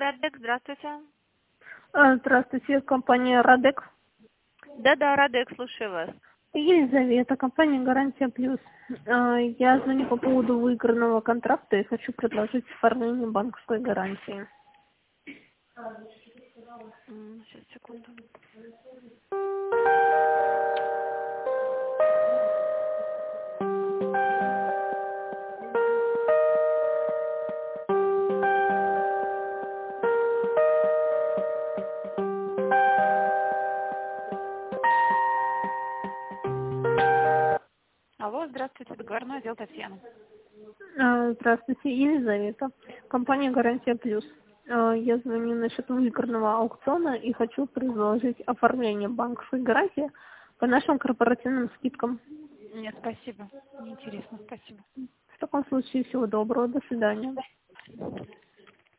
Радек, здравствуйте. Здравствуйте, компания «Радек». Да-да, Радек, слушаю вас. Елизавета, компания «Гарантия Плюс». Я звоню по поводу выигранного контракта и хочу предложить оформление банковской гарантии. Сейчас, секунду. Алло, здравствуйте, договорной отдел Татьяна. Здравствуйте, Елизавета, компания «Гарантия Плюс». Я звоню насчет выигранного аукциона и хочу предложить оформление банковской гарантии по нашим корпоративным скидкам. Нет, спасибо. Неинтересно, спасибо. В таком случае всего доброго, до свидания.